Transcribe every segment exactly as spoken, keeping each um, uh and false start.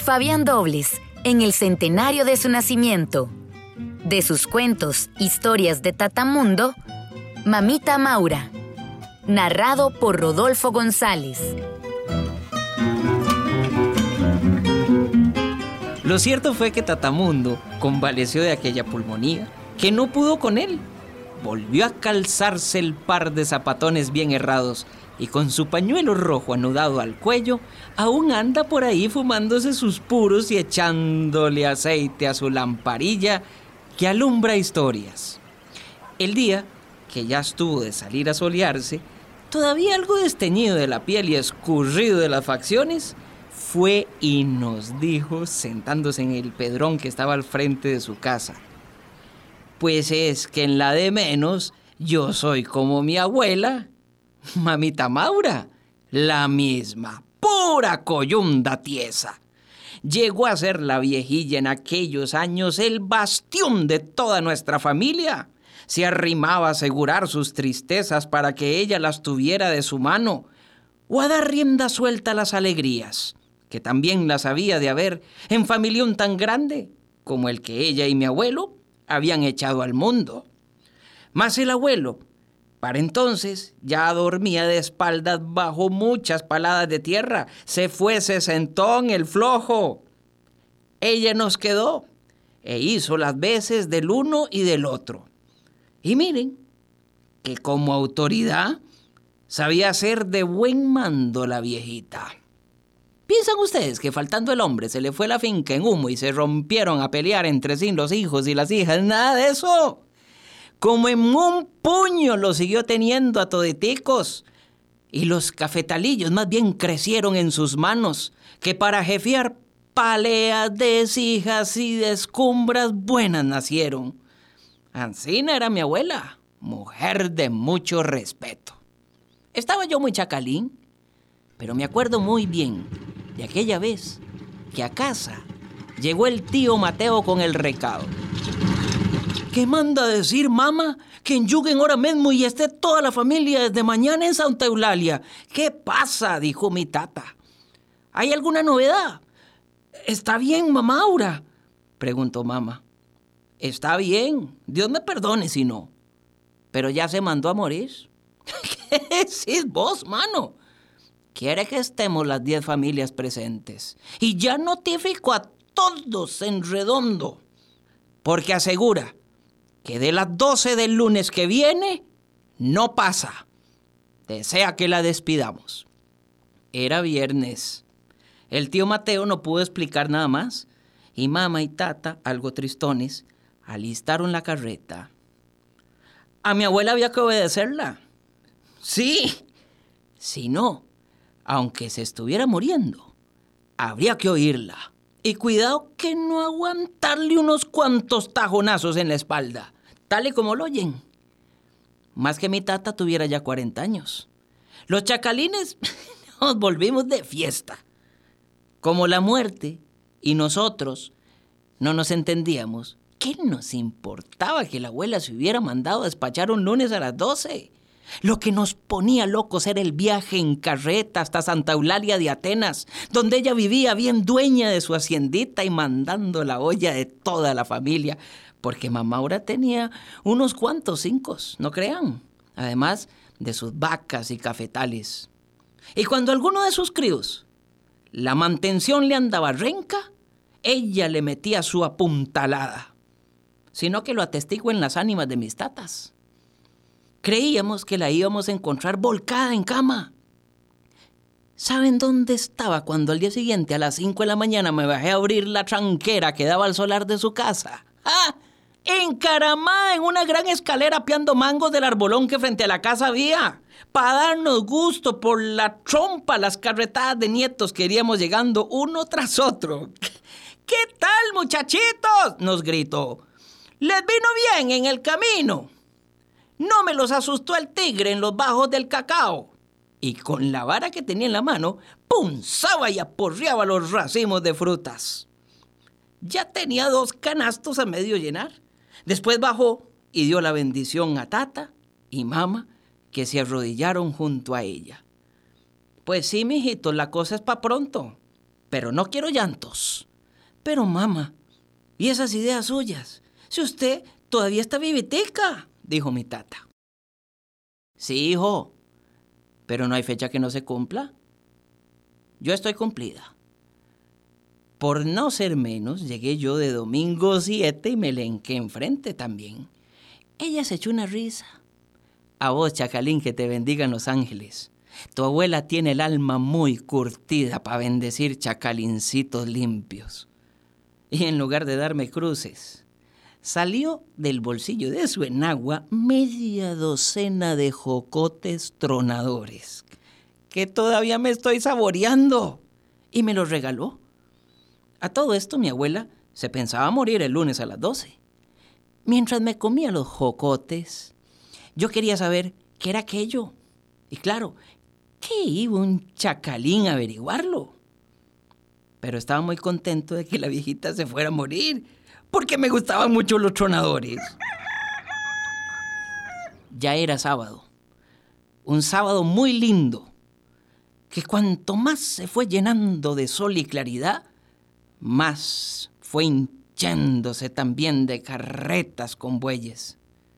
Fabián Dobles, en el centenario de su nacimiento. De sus cuentos, historias de Tatamundo, Mamita Maura. Narrado por Rodolfo González. Lo cierto fue que Tatamundo convaleció de aquella pulmonía, que no pudo con él. Volvió a calzarse el par de zapatones bien herrados y con su pañuelo rojo anudado al cuello, aún anda por ahí fumándose sus puros y echándole aceite a su lamparilla que alumbra historias. El día que ya estuvo de salir a solearse, todavía algo desteñido de la piel y escurrido de las facciones, fue y nos dijo, sentándose en el pedrón que estaba al frente de su casa: pues es que en la de menos yo soy como mi abuela, Mamita Maura, la misma, pura coyunda tiesa. Llegó a ser la viejilla en aquellos años el bastión de toda nuestra familia. Se arrimaba a asegurar sus tristezas para que ella las tuviera de su mano, o a dar rienda suelta a las alegrías, que también las había de haber en familión tan grande como el que ella y mi abuelo habían echado al mundo. Mas el abuelo, para entonces, ya dormía de espaldas bajo muchas paladas de tierra. Se fue sesentón el flojo. Ella nos quedó e hizo las veces del uno y del otro. Y miren que como autoridad sabía ser de buen mando la viejita. ¿Piensan ustedes que faltando el hombre se le fue la finca en humo y se rompieron a pelear entre sí los hijos y las hijas? Nada de eso. Como en un puño lo siguió teniendo a toditicos. Y los cafetalillos más bien crecieron en sus manos, que para jefear paleas de hijas y de escumbras buenas nacieron. Ancina era mi abuela, mujer de mucho respeto. Estaba yo muy chacalín, pero me acuerdo muy bien de aquella vez que a casa llegó el tío Mateo con el recado. ¿Qué manda decir, mamá? Que enyuguen ahora mismo y esté toda la familia desde mañana en Santa Eulalia. ¿Qué pasa?, dijo mi tata. ¿Hay alguna novedad? ¿Está bien, mamá Aura?, preguntó mamá. Está bien, Dios me perdone si no. Pero ya se mandó a morir. ¿Qué decís vos, mano? Quiere que estemos las diez familias presentes. Y ya notificó a todos en redondo. Porque asegura que de las doce del lunes que viene, no pasa. Desea que la despidamos. Era viernes. El tío Mateo no pudo explicar nada más. Y mamá y tata, algo tristones, alistaron la carreta. A mi abuela había que obedecerla. Sí. Si no, aunque se estuviera muriendo, habría que oírla. Y cuidado que no aguantarle unos cuantos tajonazos en la espalda, tal y como lo oyen. Más que mi tata tuviera ya cuarenta años. Los chacalines nos volvimos de fiesta. Como la muerte y nosotros no nos entendíamos, ¿qué nos importaba que la abuela se hubiera mandado a despachar un lunes a las doce? Lo que nos ponía locos era el viaje en carreta hasta Santa Eulalia de Atenas, donde ella vivía bien dueña de su haciendita y mandando la olla de toda la familia, porque mamá ahora tenía unos cuantos cincos, no crean, además de sus vacas y cafetales. Y cuando alguno de sus críos la mantención le andaba renca, ella le metía su apuntalada, sino que lo atestigo en las ánimas de mis tatas. Creíamos que la íbamos a encontrar volcada en cama. ¿Saben dónde estaba cuando al día siguiente a las cinco de la mañana me bajé a abrir la tranquera que daba al solar de su casa? ¡Ah! Encaramada en una gran escalera piando mangos del arbolón que frente a la casa había, para darnos gusto por la trompa las carretadas de nietos que iríamos llegando uno tras otro. ¿Qué tal, muchachitos?, nos gritó. ¿Les vino bien en el camino? No me los asustó el tigre en los bajos del cacao. Y con la vara que tenía en la mano, punzaba y aporreaba los racimos de frutas. Ya tenía dos canastos a medio llenar. Después bajó y dio la bendición a tata y mamá, que se arrodillaron junto a ella. Pues sí, mijito, la cosa es pa' pronto. pero no quiero llantos. Pero mamá, ¿y esas ideas suyas? Si usted todavía está vivitica, dijo mi tata. Sí, hijo, pero no hay fecha que no se cumpla. Yo estoy cumplida. Por no ser menos, llegué yo de domingo siete y me le enqué enfrente también. Ella se echó una risa. A vos, chacalín, que te bendigan los ángeles. Tu abuela tiene el alma muy curtida para bendecir chacalincitos limpios. Y en lugar de darme cruces, salió del bolsillo de su enagua media docena de jocotes tronadores, que todavía me estoy saboreando, y me los regaló. A todo esto mi abuela se pensaba morir el lunes a las doce. Mientras me comía los jocotes, yo quería saber qué era aquello. Y claro, ¿qué iba un chacalín a averiguarlo? Pero estaba muy contento de que la viejita se fuera a morir, porque me gustaban mucho los tronadores. Ya era sábado, un sábado muy lindo, que cuanto más se fue llenando de sol y claridad, más fue hinchándose también de carretas con bueyes.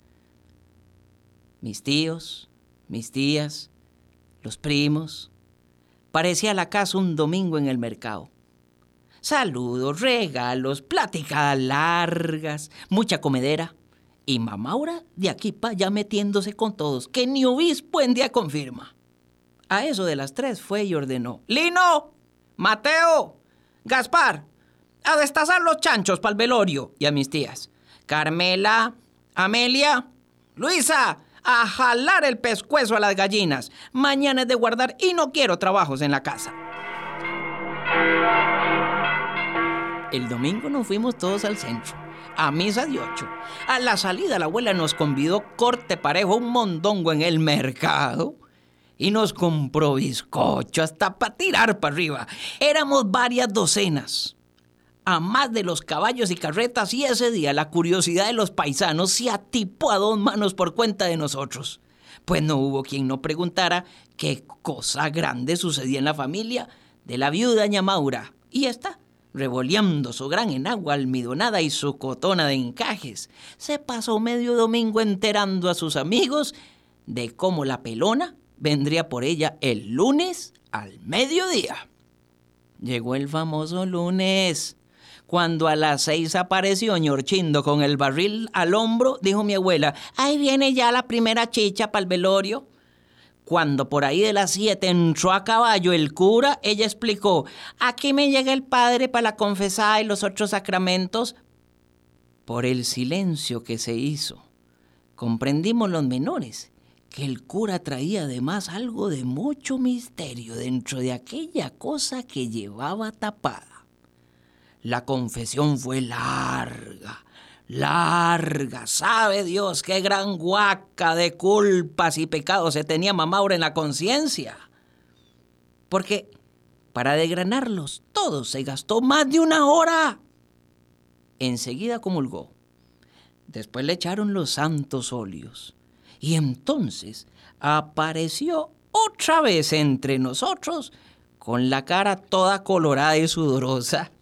Mis tíos, mis tías, los primos, parecía la casa un domingo en el mercado. Saludos, regalos, pláticas largas, mucha comedera. Y Mamaura de aquí para allá metiéndose con todos, que ni obispo en día confirma. A eso de las tres fue y ordenó: ¡Lino! ¡Mateo! ¡Gaspar! ¡A destazar los chanchos para el velorio! Y a mis tías: Carmela, Amelia, Luisa, a jalar el pescuezo a las gallinas. Mañana es de guardar y no quiero trabajos en la casa. El domingo nos fuimos todos al centro, a misa de ocho. A la salida la abuela nos convidó corte parejo un mondongo en el mercado y nos compró bizcocho hasta para tirar para arriba. Éramos varias docenas, a más de los caballos y carretas, y ese día la curiosidad de los paisanos se atipó a dos manos por cuenta de nosotros. Pues no hubo quien no preguntara qué cosa grande sucedía en la familia de la viuda ña Maura. Y esta, revoleando su gran enagua almidonada y su cotona de encajes, se pasó medio domingo enterando a sus amigos de cómo la pelona vendría por ella el lunes al mediodía. Llegó el famoso lunes. Cuando a las seis apareció ñorchindo con el barril al hombro, dijo mi abuela: ahí viene ya la primera chicha para el velorio. Cuando por ahí de las siete entró a caballo el cura, ella explicó: aquí me llega el padre para la confesada y los otros sacramentos. Por el silencio que se hizo, comprendimos los menores que el cura traía además algo de mucho misterio dentro de aquella cosa que llevaba tapada. La confesión fue larga, larga. Sabe Dios qué gran guaca de culpas y pecados se tenía Mamaura en la conciencia. Porque para desgranarlos todos se gastó más de una hora. Enseguida comulgó. Después le echaron los santos óleos. Y entonces apareció otra vez entre nosotros con la cara toda colorada y sudorosa.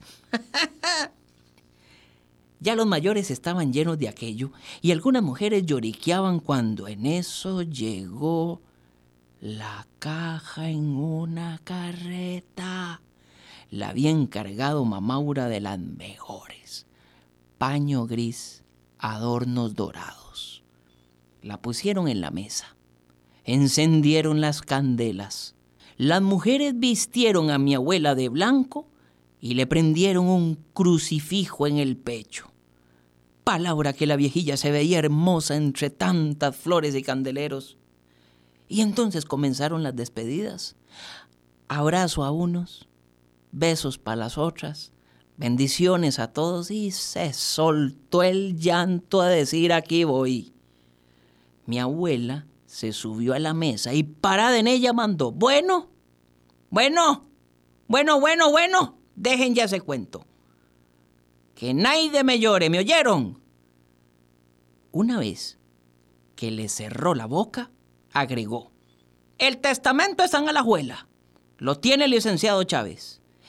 Ya los mayores estaban llenos de aquello y algunas mujeres lloriqueaban cuando en eso llegó la caja en una carreta. La había encargado Mamaura de las mejores. Paño gris, adornos dorados. La pusieron en la mesa. Encendieron las candelas. Las mujeres vistieron a mi abuela de blanco y le prendieron un crucifijo en el pecho. Palabra que la viejilla se veía hermosa entre tantas flores y candeleros. Y entonces comenzaron las despedidas. Abrazo a unos, besos para las otras, bendiciones a todos, y se soltó el llanto a decir: aquí voy. Mi abuela se subió a la mesa y parada en ella mandó: bueno, bueno, bueno, bueno, bueno. Dejen ya ese cuento. Que nadie me llore, ¿me oyeron? Una vez que le cerró la boca, agregó: el testamento está en Alajuela. Lo tiene el licenciado Chávez.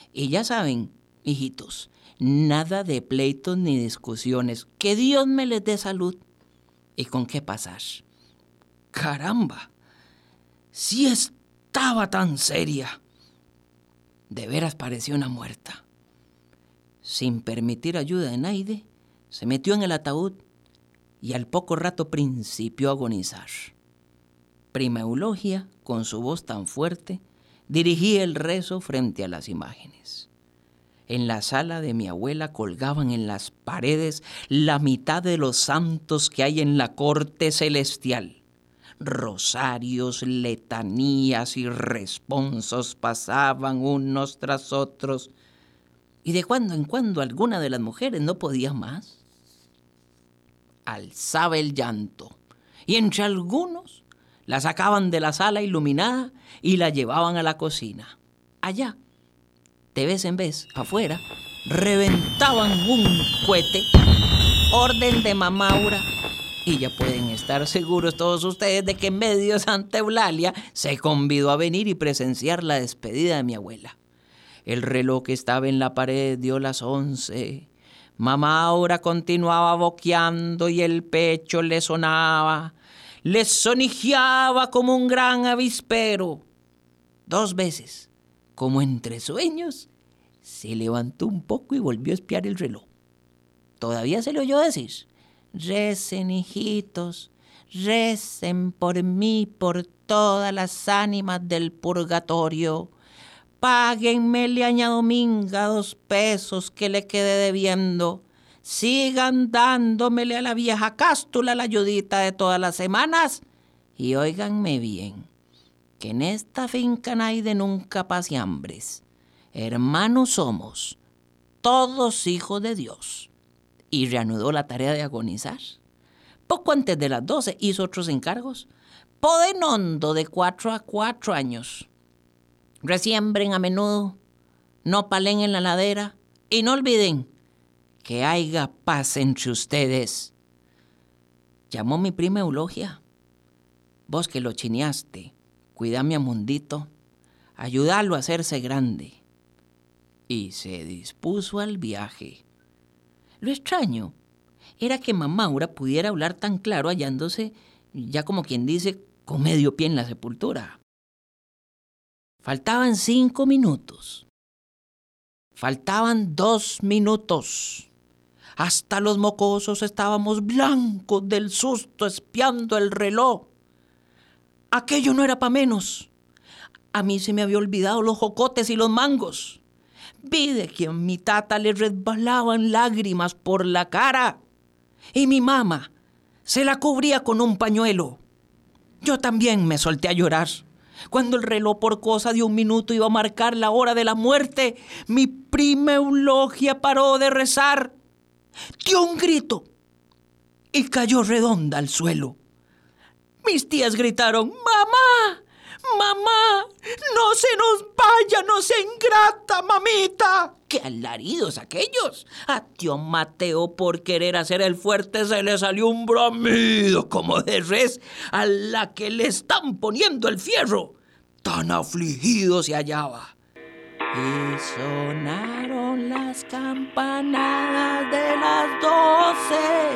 Y ya saben, hijitos, nada de pleitos ni discusiones. Que Dios me les dé salud. ¿Y con qué pasar? ¡Caramba! Sí estaba tan seria. De veras parecía una muerta. Sin permitir ayuda de nadie, se metió en el ataúd y al poco rato principió a agonizar. Prima Eulogia, con su voz tan fuerte, dirigía el rezo frente a las imágenes. En la sala de mi abuela colgaban en las paredes la mitad de los santos que hay en la corte celestial. Rosarios, letanías y responsos pasaban unos tras otros, y de cuando en cuando alguna de las mujeres no podía más. Alzaba el llanto, y entre algunos la sacaban de la sala iluminada y la llevaban a la cocina. Allá, de vez en vez, afuera, reventaban un cohete, orden de mamá Aura, y ya pueden estar seguros todos ustedes de que en medio de Santa Eulalia se convidó a venir y presenciar la despedida de mi abuela. El reloj que estaba en la pared dio las once. Mamá Aura continuaba boqueando y el pecho le sonaba, le sonijeaba como un gran avispero. Dos veces, como entre sueños, se levantó un poco y volvió a espiar el reloj. Todavía se le oyó decir: recen, hijitos, recen por mí, por todas las ánimas del purgatorio. Páguenmele a ña Dominga dos pesos que le quede debiendo. Sigan dándomele a la vieja Cástula la ayudita de todas las semanas. Y óiganme bien, que en esta finca nadie de nunca pase hambres. Hermanos somos, todos hijos de Dios. Y reanudó la tarea de agonizar. Poco antes de las doce hizo otros encargos. Poden hondo de cuatro a cuatro años. Resiembren a menudo, no palen en la ladera y no olviden que haya paz entre ustedes. Llamó mi prima Eulogia. Vos que lo chineaste, cuidame a Mundito, ayúdalo a hacerse grande. Y se dispuso al viaje. Lo extraño era que mamá Aura pudiera hablar tan claro hallándose, ya como quien dice, con medio pie en la sepultura. Faltaban cinco minutos. Faltaban dos minutos. Hasta los mocosos estábamos blancos del susto espiando el reloj. Aquello no era para menos. A mí se me había olvidado los jocotes y los mangos. Vi de que a mi tata le resbalaban lágrimas por la cara y mi mamá se la cubría con un pañuelo. Yo también me solté a llorar. Cuando el reloj por cosa de un minuto iba a marcar la hora de la muerte, mi prima Eulogia paró de rezar, dio un grito y cayó redonda al suelo. Mis tías gritaron: ¡Mamá! ¡Mamá! ¡No se nos vaya! ¡No se ingrata, mamita! ¡Qué alaridos aquellos! A tío Mateo, por querer hacer el fuerte, se le salió un bramido como de res a la que le están poniendo el fierro. Tan afligido se hallaba. Y sonaron las campanadas de las doce.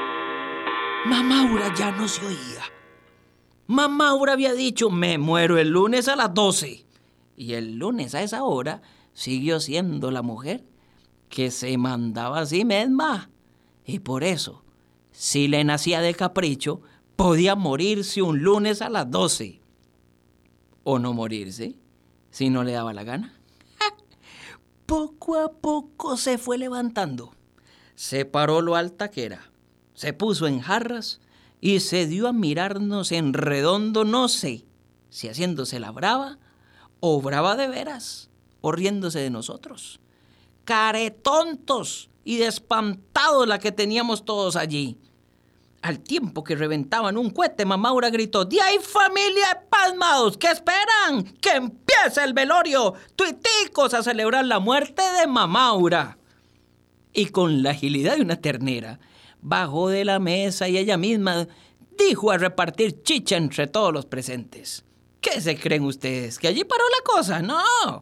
Mamá Aura ya no se oía. Mamá Aura había dicho: me muero el lunes a las doce. Y el lunes a esa hora siguió siendo la mujer que se mandaba a sí misma. Y por eso, si le nacía de capricho, podía morirse un lunes a las doce. O no morirse, si no le daba la gana. Poco a poco se fue levantando. Se paró lo alta que era. Se puso en jarras y se dio a mirarnos en redondo, no sé si haciéndose la brava o brava de veras, o riéndose de nosotros. Caretontos y despantados la que teníamos todos allí. Al tiempo que reventaban un cohete, mamá Aura gritó: ¡Di ahí, familia de pasmados! ¿Qué esperan? ¡Que empiece el velorio! ¡Tuiticos a celebrar la muerte de mamá Aura! Y con la agilidad de una ternera, bajó de la mesa y ella misma dijo a repartir chicha entre todos los presentes. ¿Qué se creen ustedes? ¿Que allí paró la cosa? No.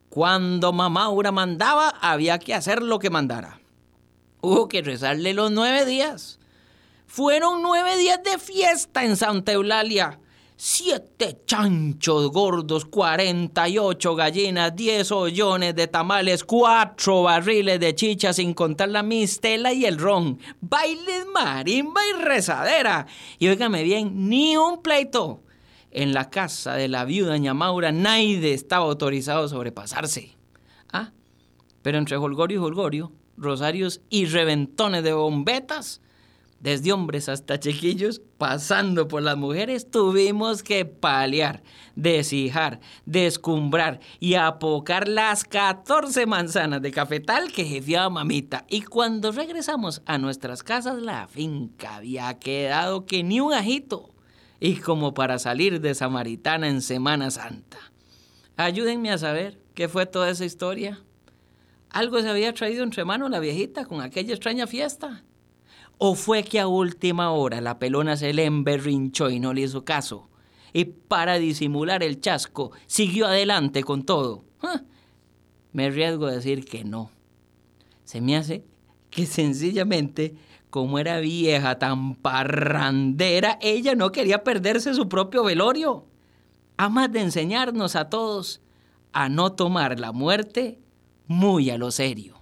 Cuando mamá Maura mandaba, había que hacer lo que mandara. Hubo que rezarle los nueve días. Fueron nueve días de fiesta en Santa Eulalia. Siete chanchos gordos, cuarenta y ocho gallinas, diez ollones de tamales, cuatro barriles de chicha, sin contar la mistela y el ron. Bailes, marimba y rezadera. Y óigame bien, ni un pleito. En la casa de la viuda doña Maura nadie estaba autorizado a sobrepasarse. Ah, pero entre jolgorio y jolgorio, rosarios y reventones de bombetas, desde hombres hasta chiquillos, pasando por las mujeres, tuvimos que paliar, deshijar, descumbrar y apocar las catorce manzanas de cafetal que jefiaba mamita. Y cuando regresamos a nuestras casas, la finca había quedado que ni un ajito. Y como para salir de Samaritana en Semana Santa. Ayúdenme a saber qué fue toda esa historia. ¿Algo se había traído entre manos la viejita con aquella extraña fiesta? ¿O fue que a última hora la pelona se le emberrinchó y no le hizo caso? Y para disimular el chasco, siguió adelante con todo. ¿Ah? Me arriesgo a decir que no. Se me hace que sencillamente, como era vieja tan parrandera, ella no quería perderse su propio velorio. A más de enseñarnos a todos a no tomar la muerte muy a lo serio.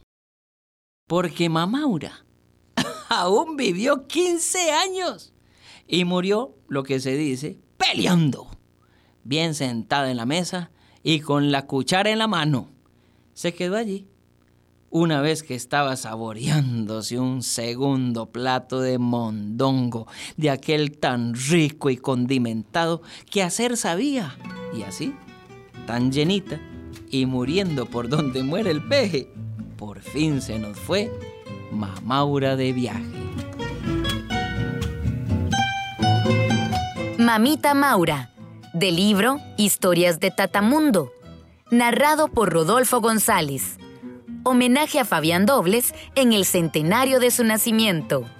Porque mamá Maura aún vivió quince años y murió, lo que se dice, peleando. Bien sentada en la mesa y con la cuchara en la mano. Se quedó allí. Una vez que estaba saboreándose un segundo plato de mondongo, de aquel tan rico y condimentado que hacer sabía, y así, tan llenita y muriendo por donde muere el peje, por fin se nos fue mamá Maura de viaje. Mamita Maura, del libro Historias de Tatamundo, narrado por Rodolfo González. Homenaje a Fabián Dobles en el centenario de su nacimiento.